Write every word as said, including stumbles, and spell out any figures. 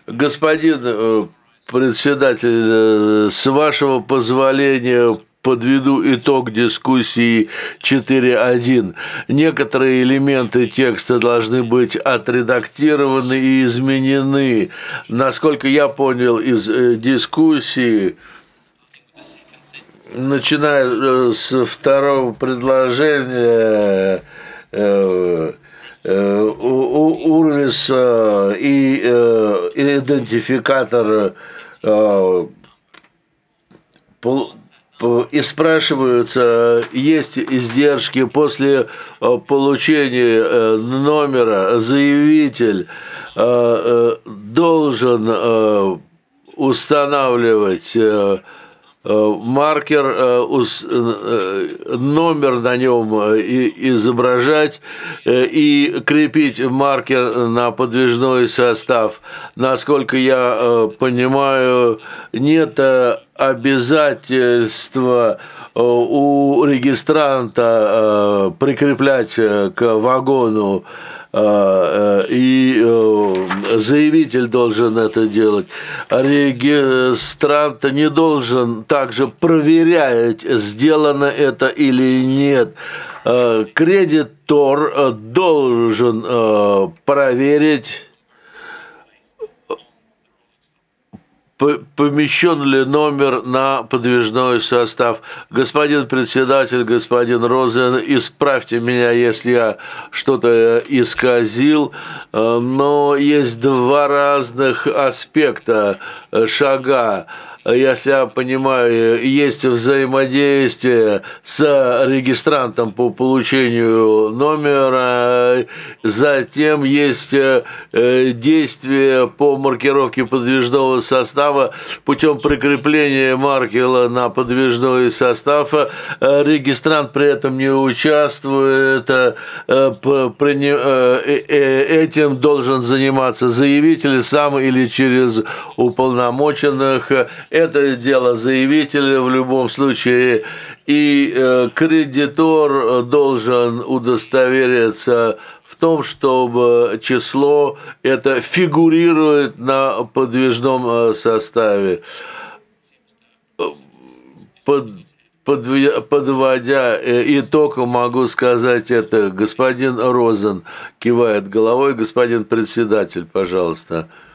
Господин э, председатель, э, с вашего позволения подведу итог дискуссии четыре один. Некоторые элементы текста должны быть отредактированы и изменены. Насколько я понял из э, дискуссии, начиная э, с второго предложения, э, э, у- у- Урвис э, и э, идентификатор э, пол- по- и спрашиваются, есть издержки после э, получения э, номера, заявитель э, э, должен э, устанавливать э, э, маркер, э, ус- э, номер на нем э, и- изображать э, и крепить маркер на подвижной состав. Насколько я э, понимаю, нет э, обязательства э, у регистранта э, прикреплять э, к вагону э, и э, заявитель должен это делать. Регистрант не должен также проверять, сделано это или нет. Э, Кредитор э, должен э, проверить, п- помещен ли номер на подвижной состав. Господин председатель, господин Розен, исправьте меня, если я что-то исказил, э, но есть два разных аспекта э, шага. Если я понимаю, есть взаимодействие с регистрантом по получению номера, затем есть э, действие по маркировке подвижного состава путем прикрепления маркера на подвижной состав. Э, Регистрант при этом не участвует, э, при не- э, э, э, этим должен заниматься заявитель сам или через уполномоченных. Это дело заявителя в любом случае, и э, кредитор должен удостовериться в том, чтобы число это фигурирует на подвижном э, составе. Под, подвя- подводя э, итог, могу сказать это. Господин Розен кивает головой. Господин председатель, пожалуйста.